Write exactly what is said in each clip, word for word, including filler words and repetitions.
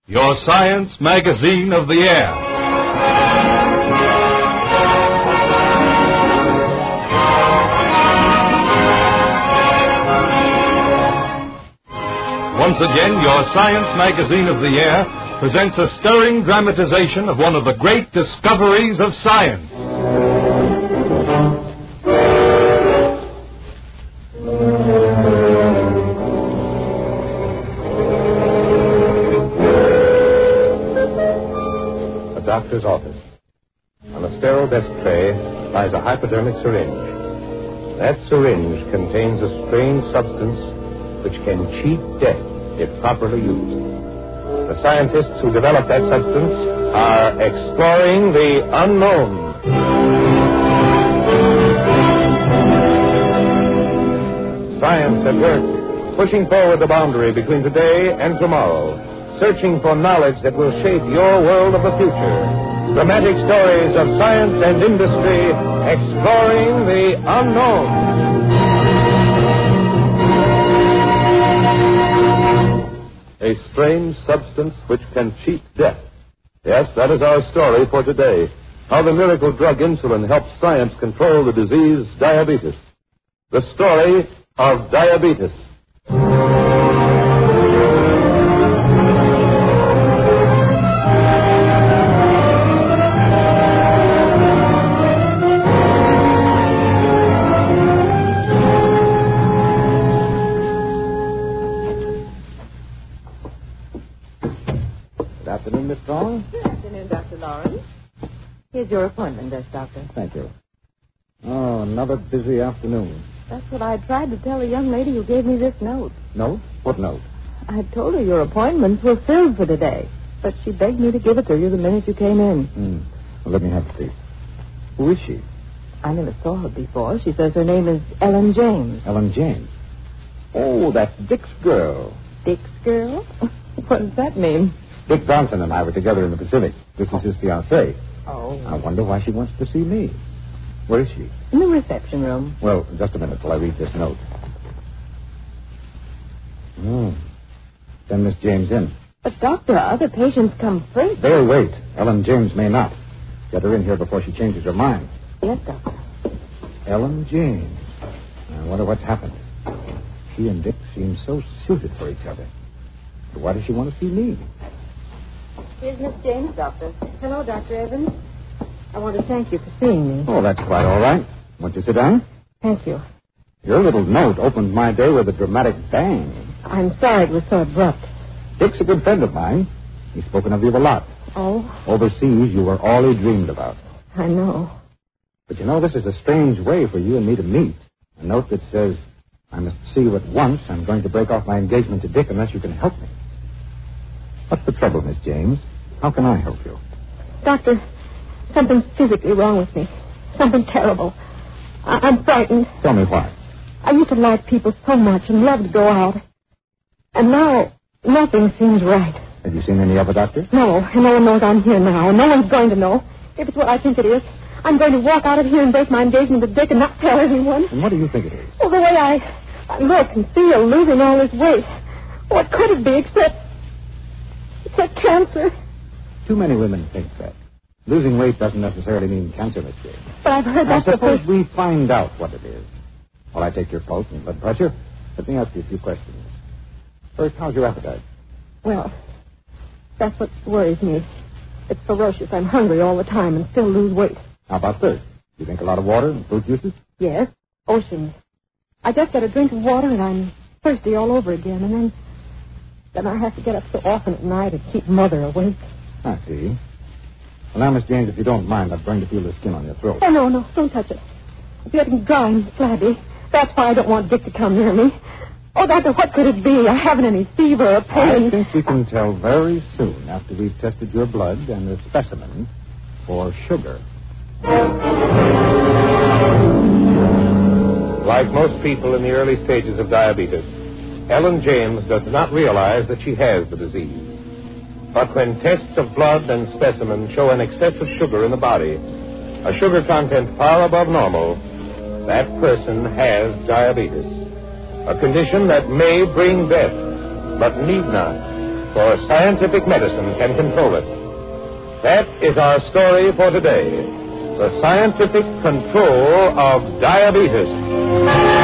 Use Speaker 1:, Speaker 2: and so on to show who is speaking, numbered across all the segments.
Speaker 1: Your Science Magazine of the Air. Once again, your Science Magazine of the Air presents a stirring dramatization of one of the great discoveries of science.
Speaker 2: A doctor's office. On a sterile desk tray lies a hypodermic syringe. That syringe contains a strange substance which can cheat death if properly used. The scientists who developed that substance are exploring the unknown. Science at work, pushing forward the boundary between today and tomorrow, searching for knowledge that will shape your world of the future. Dramatic stories of science and industry exploring the unknown. A strange substance which can cheat death. Yes, that is our story for today. How the miracle drug insulin helps science control the disease diabetes. The story of diabetes.
Speaker 3: Good afternoon, Miss Strong.
Speaker 4: Good afternoon, Doctor Lawrence. Here's your appointment desk, Doctor.
Speaker 3: Thank you. Oh, another busy afternoon.
Speaker 4: That's what I tried to tell the young lady who gave me this note.
Speaker 3: Note? What note?
Speaker 4: I told her your appointments were filled for today, but she begged me to give it to you the minute you came in.
Speaker 3: Hmm. Well, let me have a seat. Who is she?
Speaker 4: I never saw her before. She says her name is Ellen James.
Speaker 3: Ellen James. Oh, that's Dick's girl.
Speaker 4: Dick's girl? What does that mean?
Speaker 3: Dick Johnson and I were together in the Pacific. This is his fiancée.
Speaker 4: Oh.
Speaker 3: I wonder why she wants to see me. Where is she?
Speaker 4: In the reception room.
Speaker 3: Well, just a minute till I read this note. Hmm. Send Miss James in.
Speaker 4: But, Doctor, other patients come first.
Speaker 3: They'll wait. Ellen James may not. Get her in here before she changes her mind.
Speaker 4: Yes, Doctor.
Speaker 3: Ellen James. I wonder what's happened. She and Dick seem so suited for each other. But why does she want to see me?
Speaker 4: Here's Miss James, Doctor. Hello, Doctor Evans. I want to thank you for seeing me.
Speaker 3: Oh, that's quite all right. Won't you sit down?
Speaker 4: Thank you.
Speaker 3: Your little note opened my day with a dramatic bang.
Speaker 4: I'm sorry it was so abrupt.
Speaker 3: Dick's a good friend of mine. He's spoken of you a lot.
Speaker 4: Oh?
Speaker 3: Overseas, you were all he dreamed about.
Speaker 4: I know.
Speaker 3: But you know, this is a strange way for you and me to meet. A note that says, I must see you at once. I'm going to break off my engagement to Dick unless you can help me. What's the trouble, Miss James? How can I help you?
Speaker 4: Doctor, something's physically wrong with me. Something terrible. I- I'm frightened.
Speaker 3: Tell me why.
Speaker 4: I used to like people so much and love to go out. And now, nothing seems right.
Speaker 3: Have you seen any other doctors?
Speaker 4: No, and no one knows I'm here now, and no one's going to know. If it's what I think it is, I'm going to walk out of here and break my engagement to Dick and not tell anyone.
Speaker 3: And what do you think it is?
Speaker 4: Well, the way I, I look and feel losing all this weight. What could it be except... except cancer?
Speaker 3: Too many women think that. Losing weight doesn't necessarily mean cancer, Miss James.
Speaker 4: But I've heard
Speaker 3: I
Speaker 4: that's the
Speaker 3: suppose
Speaker 4: first...
Speaker 3: we find out what it is. While I take your pulse and blood pressure, let me ask you a few questions. First, how's your appetite?
Speaker 4: Well, that's what worries me. It's ferocious. I'm hungry all the time and still lose weight.
Speaker 3: How about thirst? You drink a lot of water and fruit juices?
Speaker 4: Yes, oceans. I just get a drink of water and I'm thirsty all over again. And then, then I have to get up so often at night and keep Mother awake.
Speaker 3: I see. Well, now, Miss James, if you don't mind, I'm going to feel the skin on your throat.
Speaker 4: Oh, no, no, don't touch it. It's getting dry and flabby. That's why I don't want Dick to come near me. Oh, Doctor, what could it be? I haven't any fever or pain.
Speaker 3: I think we can tell very soon after we've tested your blood and the specimen for sugar.
Speaker 2: Like most people in the early stages of diabetes, Ellen James does not realize that she has the disease. But when tests of blood and specimen show an excess of sugar in the body, a sugar content far above normal, that person has diabetes. A condition that may bring death, but need not. for scientific medicine can control it. That is our story for today. The scientific control of diabetes.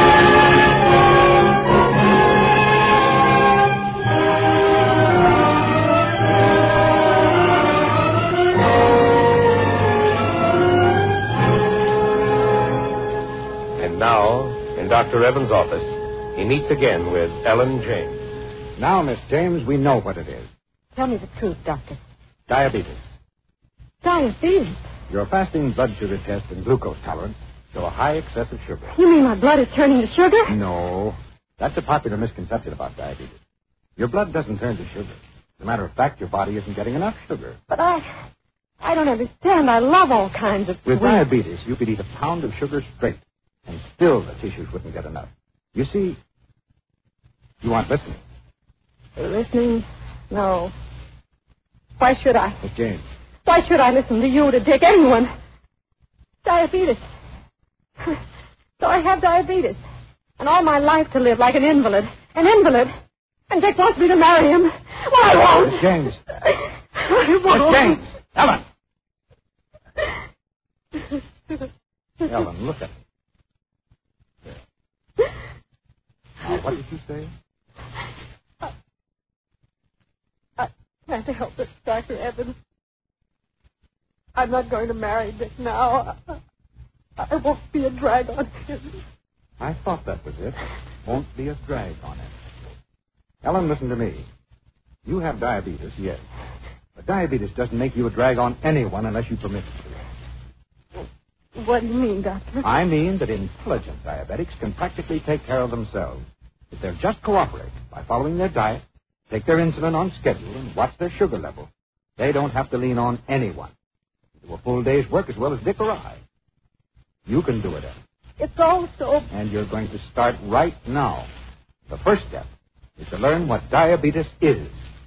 Speaker 2: And now, in Doctor Evans' office, he meets again with Ellen James.
Speaker 3: Now, Miss James, we know what it is.
Speaker 4: Tell me the truth, Doctor.
Speaker 3: Diabetes.
Speaker 4: Diabetes?
Speaker 3: Your fasting blood sugar test and glucose tolerance show a high excess of sugar.
Speaker 4: You mean my blood is turning to sugar?
Speaker 3: No. That's a popular misconception about diabetes. Your blood doesn't turn to sugar. As a matter of fact, your body isn't getting enough sugar.
Speaker 4: But I... I don't understand. I love all kinds of
Speaker 3: With
Speaker 4: sweets.
Speaker 3: diabetes, you could eat a pound of sugar straight, and still the tissues wouldn't get enough. You see, you aren't listening.
Speaker 4: Listening? No. Why should I?
Speaker 3: Miss James.
Speaker 4: Why should I listen to you, to Dick, anyone? Diabetes. So I have diabetes. And all my life to live like an invalid. An invalid. And Dick wants me to marry him. Well, I won't.
Speaker 3: Miss James.
Speaker 4: I won't.
Speaker 3: Miss James. Ellen. Ellen, look at me. There. Now, what did you say?
Speaker 4: I, I can't help it, Doctor Evans. I'm not going to marry Dick now. I, I won't be a drag on him.
Speaker 3: I thought that was it. Won't be a drag on him. Ellen, listen to me. You have diabetes, yes. But diabetes doesn't make you a drag on anyone unless you permit it to.
Speaker 4: What do you mean, Doctor?
Speaker 3: I mean that intelligent diabetics can practically take care of themselves if they'll just cooperate by following their diet, take their insulin on schedule, and watch their sugar level. They don't have to lean on anyone. Do a full day's work as well as Dick or I. You can do it, Ellen.
Speaker 4: It's all so...
Speaker 3: And you're going to start right now. The first step is to learn what diabetes is.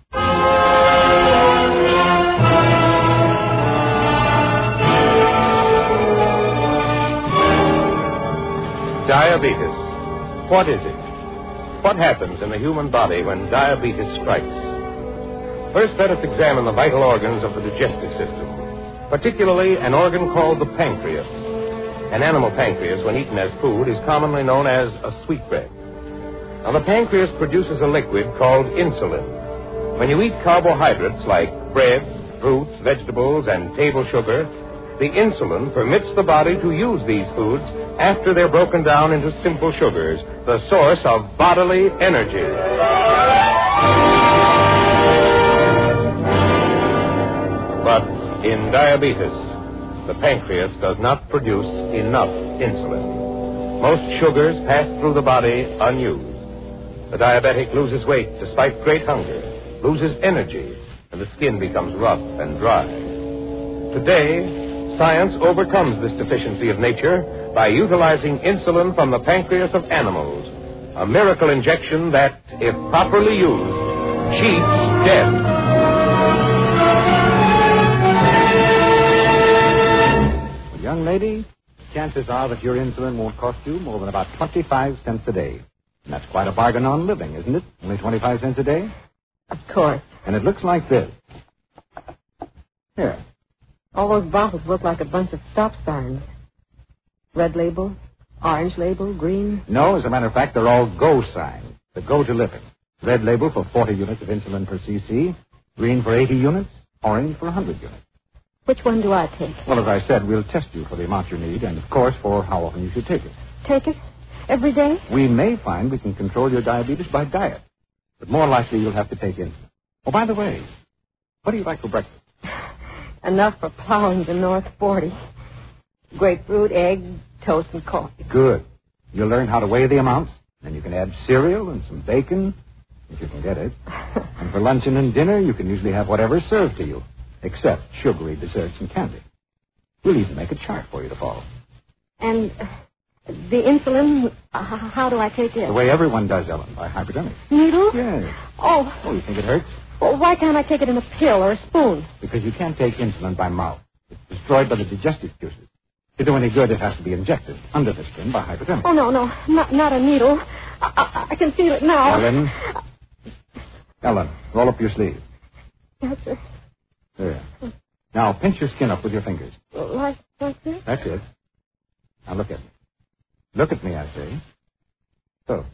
Speaker 2: Diabetes. What is it? What happens in the human body when diabetes strikes? First, let us examine the vital organs of the digestive system, particularly an organ called the pancreas. An animal pancreas, when eaten as food, is commonly known as a sweetbread. Now, the pancreas produces a liquid called insulin. When you eat carbohydrates like bread, fruits, vegetables, and table sugar, the insulin permits the body to use these foods after they're broken down into simple sugars, the source of bodily energy. But in diabetes, the pancreas does not produce enough insulin. Most sugars pass through the body unused. The diabetic loses weight despite great hunger, loses energy, and the skin becomes rough and dry. Today, science overcomes this deficiency of nature by utilizing insulin from the pancreas of animals, a miracle injection that, if properly used, cheats death.
Speaker 3: Well, young lady, chances are that your insulin won't cost you more than about twenty-five cents a day. And that's quite a bargain on living, isn't it? Only twenty-five cents a day?
Speaker 4: Of course.
Speaker 3: And it looks like this. Here.
Speaker 4: All those bottles look like a bunch of stop signs. Red label, orange label, green.
Speaker 3: No, as a matter of fact, they're all go signs. The go to living. Red label for forty units of insulin per cc, green for eighty units, orange for one hundred units.
Speaker 4: Which one do I take?
Speaker 3: Well, as I said, we'll test you for the amount you need and, of course, for how often you should take it.
Speaker 4: Take it? Every day?
Speaker 3: We may find we can control your diabetes by diet, but more likely you'll have to take insulin. Oh, by the way, what do you like for breakfast?
Speaker 4: Enough for plowing the North forty. Grapefruit, egg, toast, and coffee.
Speaker 3: Good. You'll learn how to weigh the amounts, then you can add cereal and some bacon, if you can get it. And for luncheon and dinner, you can usually have whatever's served to you, except sugary desserts and candy. We'll even make a chart for you to follow.
Speaker 4: And uh, the insulin, uh, how do I take it?
Speaker 3: The way everyone does, Ellen, by hypodermic.
Speaker 4: Needle?
Speaker 3: Yes.
Speaker 4: Oh.
Speaker 3: Oh, you think it hurts?
Speaker 4: Well, why can't I take it in a pill or a spoon?
Speaker 3: Because you can't take insulin by mouth. It's destroyed by the digestive juices. To do any good, it has to be injected under the skin by hypodermic.
Speaker 4: Oh, no, no, not, not a needle. I, I, I can feel it now.
Speaker 3: Ellen. Ellen, roll up your sleeve.
Speaker 4: Yes, sir.
Speaker 3: There. Now, pinch your skin up with your fingers.
Speaker 4: Like, like this?
Speaker 3: That's it. Now, look at me. Look at me, I say. So.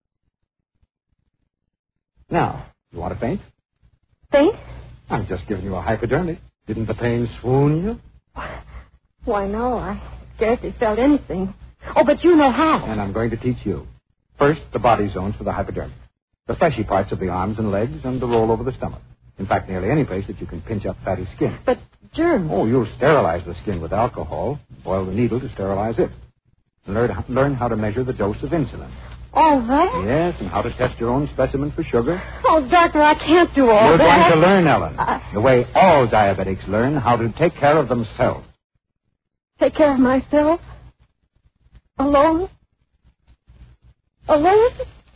Speaker 3: Now, you want to faint?
Speaker 4: Faint?
Speaker 3: I'm just giving you a hypodermic. Didn't the pain swoon you?
Speaker 4: Why, no, I scarcely felt anything. Oh, but you know how.
Speaker 3: And I'm going to teach you. First, the body zones for the hypodermic. The fleshy parts of the arms and legs and the roll over the stomach. In fact, nearly any place that you can pinch up fatty skin.
Speaker 4: But germs.
Speaker 3: Oh, you'll sterilize the skin with alcohol. Boil the needle to sterilize it. Learn, learn how to measure the dose of insulin.
Speaker 4: All right?
Speaker 3: Yes, and how to test your own specimen for sugar.
Speaker 4: Oh, doctor, I can't do all
Speaker 3: You're
Speaker 4: that.
Speaker 3: going to learn, Ellen.
Speaker 4: I...
Speaker 3: The way all diabetics learn how to take care of themselves.
Speaker 4: Take care of myself? Alone? Alone?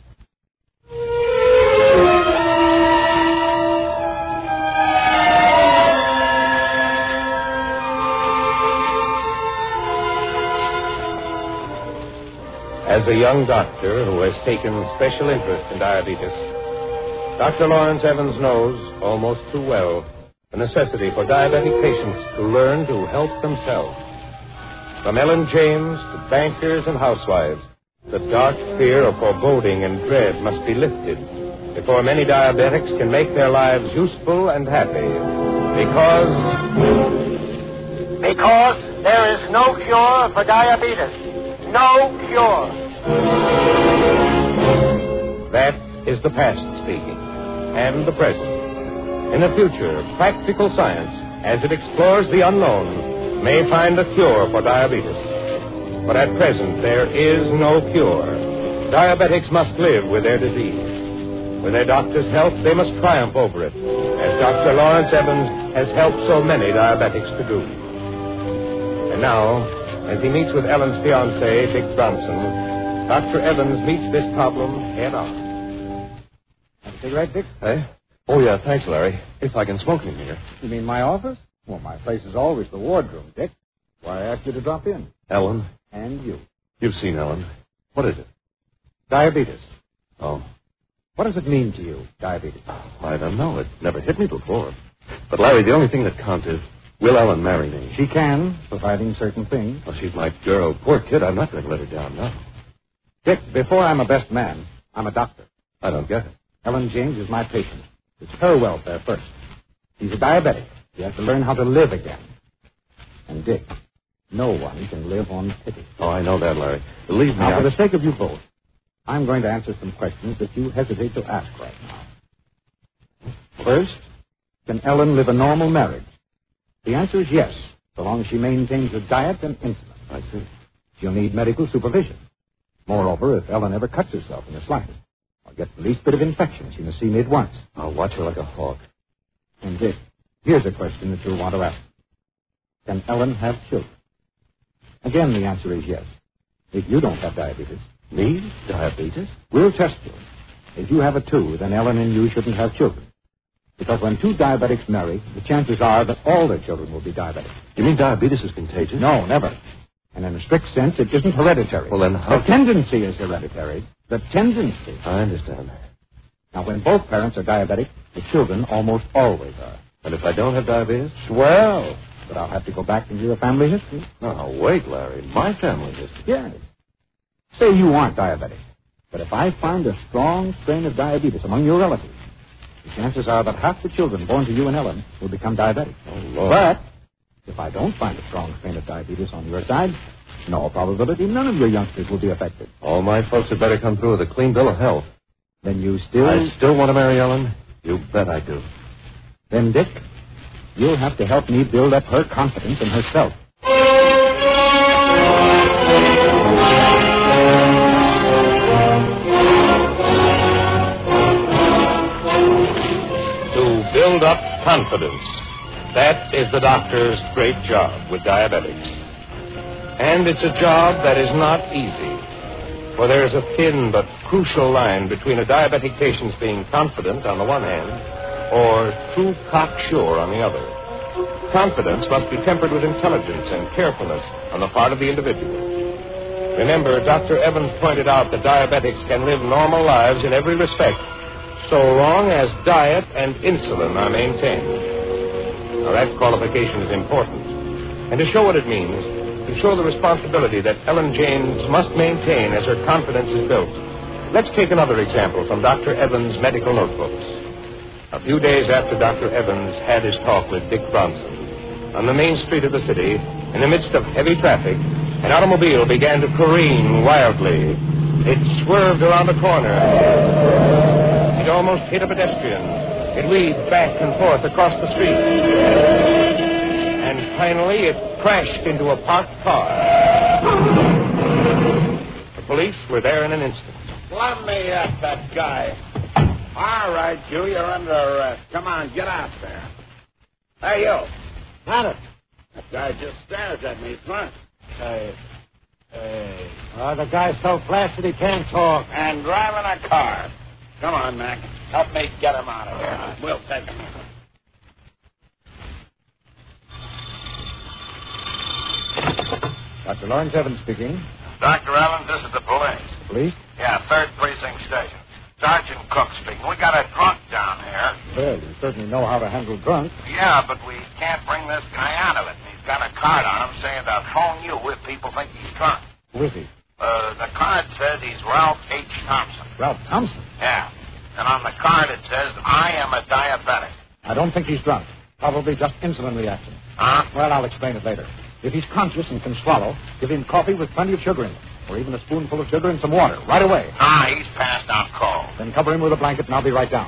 Speaker 2: As a young doctor who has taken special interest in diabetes, Doctor Lawrence Evans knows, almost too well, the necessity for diabetic patients to learn to help themselves. From Ellen James to bankers and housewives, the dark fear of foreboding and dread must be lifted before many diabetics can make their lives useful and happy. Because...
Speaker 5: Because there is no cure for diabetes. No cure.
Speaker 2: That is the past speaking, and the present. In the future, practical science, as it explores the unknown, may find a cure for diabetes. But at present, there is no cure. Diabetics must live with their disease. With their doctor's help, they must triumph over it, as Doctor Lawrence Evans has helped so many diabetics to do. And now, as he meets with Ellen's fiancé, Dick Bronson, Doctor Evans meets this problem head on.
Speaker 3: Have a cigarette, Dick?
Speaker 6: Hey? Oh, yeah, thanks, Larry. If I can smoke in here.
Speaker 3: You mean my office? Well, my place is always the wardroom, Dick. Why I asked you to drop in.
Speaker 6: Ellen?
Speaker 3: And you.
Speaker 6: You've seen Ellen. What is it?
Speaker 3: Diabetes.
Speaker 6: Oh.
Speaker 3: What does it mean to you, diabetes?
Speaker 6: I don't know. It never hit me before. But, Larry, the only thing that counts is, will Ellen marry me?
Speaker 3: She can, providing certain things.
Speaker 6: Well, she's my girl. Poor kid, I'm not going to let her down now.
Speaker 3: Dick, before I'm a best man, I'm a doctor.
Speaker 6: I don't get it.
Speaker 3: Ellen James is my patient. It's her welfare first. She's a diabetic. She has to learn how to live again. And, Dick, no one can live on pity.
Speaker 6: Oh, I know that, Larry. Believe me,
Speaker 3: Now,
Speaker 6: I...
Speaker 3: for the sake of you both, I'm going to answer some questions that you hesitate to ask right now. First, can Ellen live a normal marriage? The answer is yes, so long as she maintains her diet and insulin.
Speaker 6: I see.
Speaker 3: She'll need medical supervision. Moreover, if Ellen ever cuts herself in the slightest, or gets the least bit of infection, she must see me at once.
Speaker 6: I'll watch her like a hawk.
Speaker 3: And Dick, here's a question that you'll want to ask. Can Ellen have children? Again, the answer is yes. If you don't have diabetes.
Speaker 6: Me? Diabetes?
Speaker 3: We'll test you. If you have it too, then Ellen and you shouldn't have children. Because when two diabetics marry, the chances are that all their children will be diabetic.
Speaker 6: You mean diabetes is contagious?
Speaker 3: No, never. And in a strict sense, it isn't hereditary.
Speaker 6: Well, then how...
Speaker 3: The tendency is hereditary. The tendency.
Speaker 6: I understand.
Speaker 3: Now, when both parents are diabetic, the children almost always are.
Speaker 6: And if I don't have diabetes?
Speaker 3: Well, but I'll have to go back into your family history.
Speaker 6: Oh, wait, Larry. My family history.
Speaker 3: Yes. Say you aren't diabetic. But if I find a strong strain of diabetes among your relatives, the chances are that half the children born to you and Ellen will become diabetic.
Speaker 6: Oh, Lord.
Speaker 3: But if I don't find a strong strain of diabetes on your side, in all probability, none of your youngsters will be affected.
Speaker 6: All my folks had better come through with a clean bill of health.
Speaker 3: Then you still...
Speaker 6: I still want to marry Ellen? You bet I do.
Speaker 3: Then, Dick, you'll have to help me build up her confidence in herself.
Speaker 2: To build up confidence. That is the doctor's great job with diabetics. And it's a job that is not easy. For there is a thin but crucial line between a diabetic patient's being confident on the one hand, or too cocksure on the other. Confidence must be tempered with intelligence and carefulness on the part of the individual. Remember, Doctor Evans pointed out that diabetics can live normal lives in every respect, so long as diet and insulin are maintained. Now, that qualification is important. And to show what it means, to show the responsibility that Ellen James must maintain as her confidence is built, let's take another example from Doctor Evans' medical notebooks. A few days after Doctor Evans had his talk with Dick Bronson, on the main street of the city, in the midst of heavy traffic, an automobile began to careen wildly. It swerved around a corner. It almost hit a pedestrian. It weaved back and forth across the street. And finally, it crashed into a parked car. The police were there in an instant.
Speaker 7: Let me at that guy. All right, you, you're under arrest. Come on, get out there. Hey, you.
Speaker 3: Got it.
Speaker 7: That guy just stares at me front.
Speaker 3: Hey. Hey. Oh, the guy's so flaccid he can't talk.
Speaker 7: And driving a car. Come on, Mac. Help me get him out of here. We'll take him out.
Speaker 3: Doctor Lawrence Evans speaking.
Speaker 5: Doctor Evans, this is the police.
Speaker 3: Police?
Speaker 5: Yeah, third Precinct Station. Sergeant Cook speaking. We got a drunk down here.
Speaker 3: Well, you certainly know how to handle drunk.
Speaker 5: Yeah, but we can't bring this guy out of it. He's got a card on him saying to phone you if people think he's drunk.
Speaker 3: Who is he?
Speaker 5: Uh, the card says he's Ralph H. Thompson.
Speaker 3: Ralph Thompson?
Speaker 5: Yeah. And on the card it says, I am a diabetic.
Speaker 3: I don't think he's drunk. Probably just insulin reaction.
Speaker 5: Huh?
Speaker 3: Well, I'll explain it later. If he's conscious and can swallow, give him coffee with plenty of sugar in it. Or even a spoonful of sugar and some water, right away.
Speaker 5: Ah, he's passed out cold.
Speaker 3: Then cover him with a blanket and I'll be right down.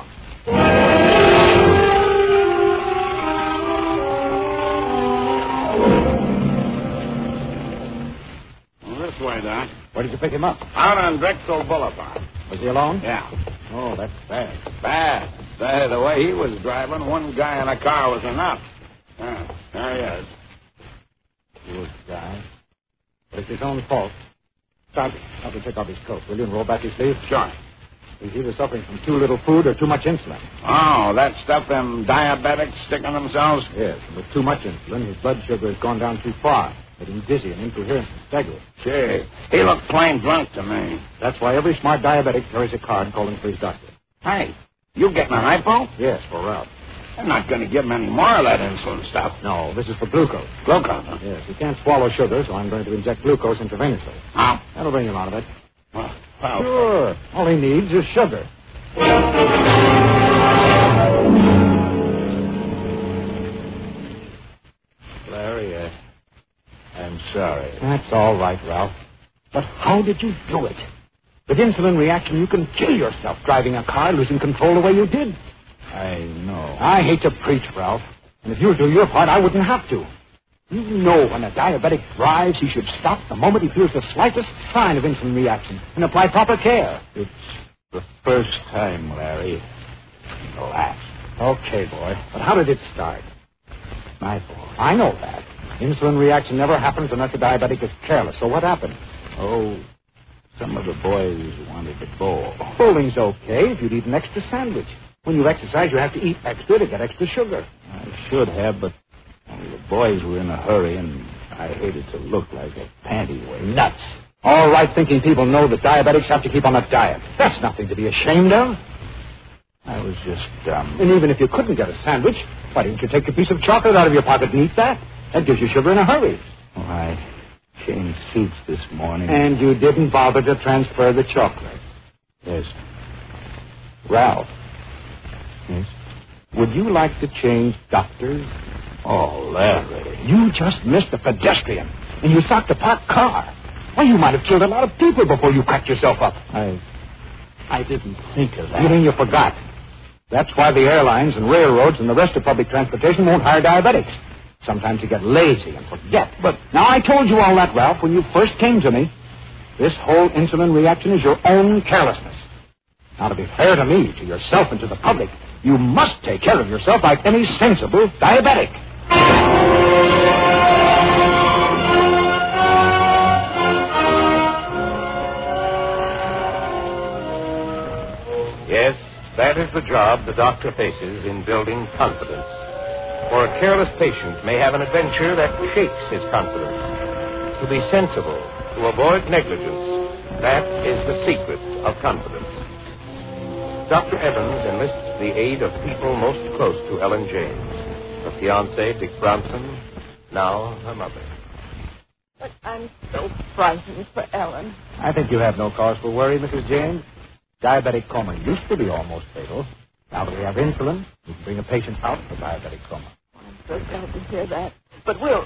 Speaker 7: Well, this way, Doc.
Speaker 3: Where did you pick him up?
Speaker 7: Out on Drexel Boulevard.
Speaker 3: Was he alone?
Speaker 7: Yeah.
Speaker 3: Oh, that's bad.
Speaker 7: Bad. Say, the way he was driving, one guy in a car was enough. Yeah, there he is.
Speaker 3: Good guy. But it's his own fault. Sergeant, help me take off his coat, will you, and roll back his sleeve?
Speaker 7: Sure.
Speaker 3: He's either suffering from too little food or too much insulin.
Speaker 7: Oh, that stuff them diabetics stick on themselves?
Speaker 3: Yes, and with too much insulin, his blood sugar has gone down too far, getting dizzy and incoherent and staggering.
Speaker 7: Gee, he looked plain drunk to me.
Speaker 3: That's why every smart diabetic carries a card calling for his doctor.
Speaker 7: Hey, you getting a hypo?
Speaker 3: Yes, for Ralph.
Speaker 7: I'm not going to give him any more of that insulin stuff.
Speaker 3: No, this is for glucose.
Speaker 7: Glucose, huh?
Speaker 3: Yes, he can't swallow sugar, so I'm going to inject glucose intravenously.
Speaker 7: How?
Speaker 3: That'll bring him out of it.
Speaker 7: Well, well,
Speaker 3: Sure. All he needs is sugar.
Speaker 2: Larry, uh, I'm sorry.
Speaker 3: That's all right, Ralph. But how did you do it? With insulin reaction, you can kill yourself driving a car, losing control the way you did.
Speaker 2: I know.
Speaker 3: I hate to preach, Ralph. And if you do your part, I wouldn't have to. You know when a diabetic drives, he should stop the moment he feels the slightest sign of insulin reaction and apply proper care.
Speaker 2: It's the first time, Larry. The last.
Speaker 3: Okay, boy. But how did it start?
Speaker 2: My fault.
Speaker 3: I know that. Insulin reaction never happens unless the diabetic is careless. So what happened?
Speaker 2: Oh, some of the boys wanted to bowl.
Speaker 3: Bowling's okay if you'd eat an extra sandwich. When you exercise, you have to eat extra to get extra sugar.
Speaker 2: I should have, but only the boys were in a hurry, and I hated to look like a pantyweight.
Speaker 3: Nuts. All right thinking people know that diabetics have to keep on a diet. That's nothing to be ashamed of.
Speaker 2: I was just dumb.
Speaker 3: And even if you couldn't get a sandwich, why didn't you take a piece of chocolate out of your pocket and eat that? That gives you sugar in a hurry.
Speaker 2: Oh, I changed seats this morning.
Speaker 3: And you didn't bother to transfer the chocolate.
Speaker 2: Yes.
Speaker 3: Ralph,
Speaker 2: Yes?
Speaker 3: would you like to change doctors?
Speaker 2: Oh, Larry.
Speaker 3: You just missed a pedestrian, and you socked a parked car. Why, you might have killed a lot of people before you cracked yourself up.
Speaker 2: I... I didn't think of that.
Speaker 3: You mean you forgot? That's why the airlines and railroads and the rest of public transportation won't hire diabetics. Sometimes you get lazy and forget. But now I told you all that, Ralph, when you first came to me. This whole insulin reaction is your own carelessness. Now, to be fair to me, to yourself, and to the public, you must take care of yourself like any sensible diabetic.
Speaker 2: Yes, that is the job the doctor faces in building confidence. For a careless patient may have an adventure that shakes his confidence. To be sensible, to avoid negligence, that is the secret of confidence. Doctor Evans enlists the aid of people most close to Ellen James. Her fiancé, Dick Bronson, now her mother.
Speaker 4: But I'm so frightened for Ellen.
Speaker 3: I think you have no cause for worry, Missus James. Diabetic coma used to be almost fatal. Now that we have insulin, we can bring a patient out for diabetic coma.
Speaker 4: I'm so glad to hear that. But we'll...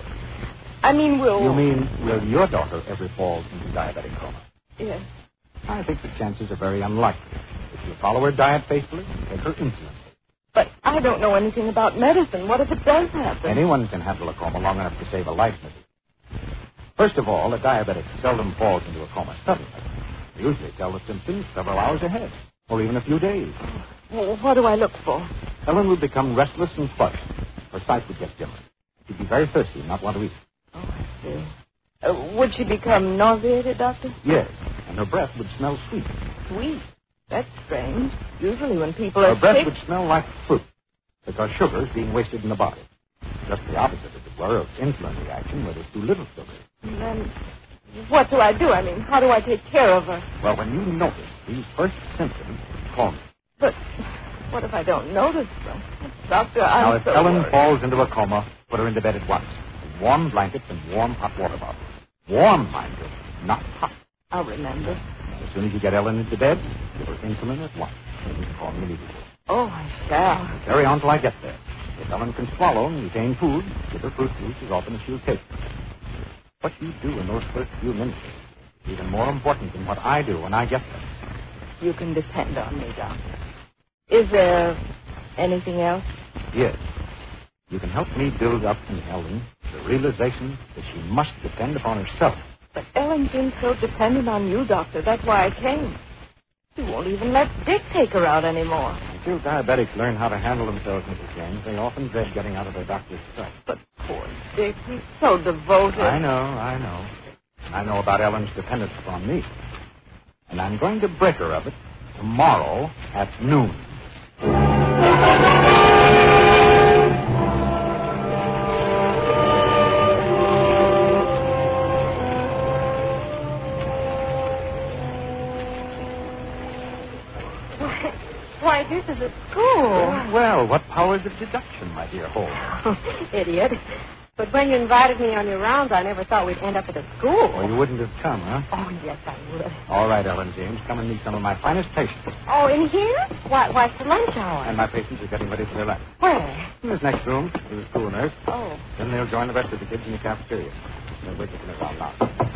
Speaker 4: I mean, we'll...
Speaker 3: You mean, will your daughter ever fall into diabetic coma?
Speaker 4: Yes.
Speaker 3: I think the chances are very unlikely. If you follow her diet faithfully and take her insulin.
Speaker 4: But I don't know anything about medicine. What if it does happen?
Speaker 3: Anyone can handle a coma long enough to save a life, Missus First of all, a diabetic seldom falls into a coma suddenly. They usually tell the symptoms several hours ahead, or even a few days.
Speaker 4: Well, what do I look for?
Speaker 3: Ellen would become restless and flushed. Her sight would get dimmer. She'd be very thirsty and not want to eat.
Speaker 4: Oh, I see. Uh, would she become nauseated, Doctor?
Speaker 3: Yes, and her breath would smell sweet.
Speaker 4: Sweet? That's strange. Usually when people are
Speaker 3: Her breath
Speaker 4: sick...
Speaker 3: would smell like fruit, because sugar is being wasted in the body. Just the opposite, as it were, of insulin reaction, where there's too little sugar.
Speaker 4: And then, what do I do? I mean, how do I take care of her?
Speaker 3: Well, when you notice these first symptoms, call me.
Speaker 4: But what if I don't notice them? Doctor, I'm
Speaker 3: Now, if
Speaker 4: so
Speaker 3: Ellen
Speaker 4: worried.
Speaker 3: falls into a coma, put her into bed at once. With warm blankets and warm hot water bottles. Warm, mind you, not hot.
Speaker 4: I'll remember.
Speaker 3: As soon as you get Ellen into bed, give her insulin at once. And you can call me immediately.
Speaker 4: Oh, I shall.
Speaker 3: Carry on till I get there. If Ellen can swallow and retain food, give her fruit juice as often as she'll take. What you do in those first few minutes is even more important than what I do when I get there.
Speaker 4: You can depend on me, Doctor. Is there anything else?
Speaker 3: Yes. You can help me build up in Ellen the realization that she must depend upon herself.
Speaker 4: But Ellen's been so dependent on you, Doctor. That's why I came. You won't even let Dick take her out anymore.
Speaker 3: Until diabetics learn how to handle themselves, Missus James, they often dread getting out of their doctor's sight.
Speaker 4: But poor Dick, he's so devoted.
Speaker 3: I know, I know. I know about Ellen's dependence upon me. And I'm going to break her of it tomorrow at noon.
Speaker 4: Why, this is a school.
Speaker 3: Well, what powers of deduction, my dear Holmes?
Speaker 4: Idiot. But when you invited me on your rounds, I never thought we'd end up at a school.
Speaker 3: Well, you wouldn't have come, huh?
Speaker 4: Oh, yes, I would.
Speaker 3: All right, Ellen James, come and meet some of my finest patients.
Speaker 4: Oh, in here? Why, why, it's the lunch hour.
Speaker 3: And my patients are getting ready for their lunch.
Speaker 4: Where?
Speaker 3: In this next room, with the school nurse.
Speaker 4: Oh.
Speaker 3: Then they'll join the rest of the kids in the cafeteria. They'll wait till they're now.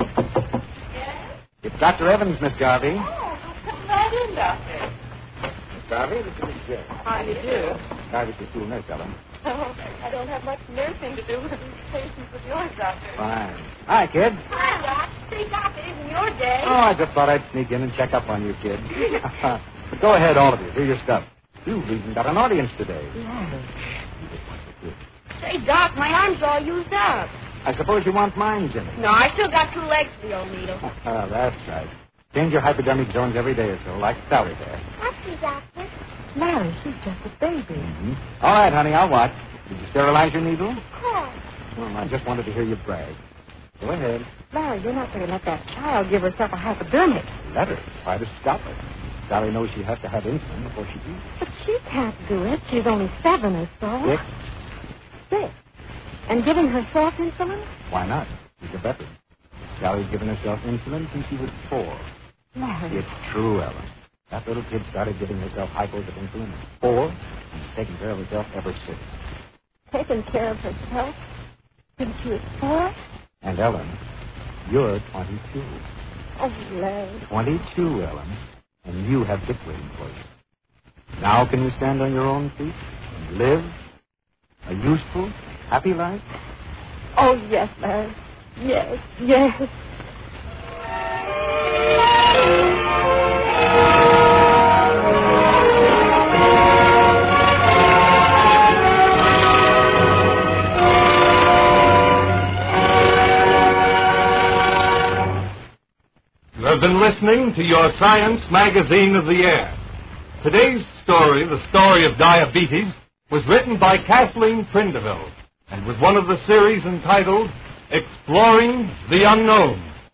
Speaker 4: Yes?
Speaker 3: It's Doctor Evans, Miss Garvey.
Speaker 4: Oh, come right in, Doctor.
Speaker 3: Miss Garvey, this is Miss James.
Speaker 4: How do you do?
Speaker 3: Garvey's the school nurse, Ellen.
Speaker 4: Oh, I don't have much nursing to do with these patients of yours, Doctor.
Speaker 3: Fine. Hi, kid.
Speaker 4: Hi, Doc. See, Doctor, it isn't your day.
Speaker 3: Oh, I just thought I'd sneak in and check up on you, kid. But go ahead, all of you. Do your stuff. You've even got an audience today.
Speaker 4: Yeah. Say, Doc, my arm's all used up.
Speaker 3: I suppose you want mine, Jimmy.
Speaker 4: No, I still got two legs for the old needle.
Speaker 3: Oh, that's right. Change your hypodermic zones every day or so, like Sally there.
Speaker 4: What's Doctor? Mary, she's just a baby.
Speaker 3: Mm-hmm. All right, honey, I'll watch. Did you sterilize your needle?
Speaker 4: Of course.
Speaker 3: Well, I just wanted to hear you brag. Go ahead.
Speaker 4: Larry, you're not going to let that child give herself a hypodermic.
Speaker 3: Let her. Try to stop her. Sally knows she has to have insulin before she eats.
Speaker 4: But she can't do it. She's only seven or so.
Speaker 3: Six?
Speaker 4: Six. And giving herself insulin?
Speaker 3: Why not? She's a veteran. Sally's given herself insulin since she was four.
Speaker 4: Larry.
Speaker 3: It's true, Ellen. That little kid started giving herself hypos of insulin at four and has taken care of herself ever since.
Speaker 4: Taking care of herself since she was four?
Speaker 3: And, Ellen, you're twenty-two.
Speaker 4: Oh, Larry.
Speaker 3: twenty-two, Ellen. And you have Dick waiting for you. Now can you stand on your own feet and live a useful, happy life?
Speaker 4: Oh, yes, Larry. Yes, yes.
Speaker 1: You have been listening to your Science Magazine of the Air. Today's story, the story of diabetes, was written by Kathleen Prindeville and was one of the series entitled Exploring the Unknown.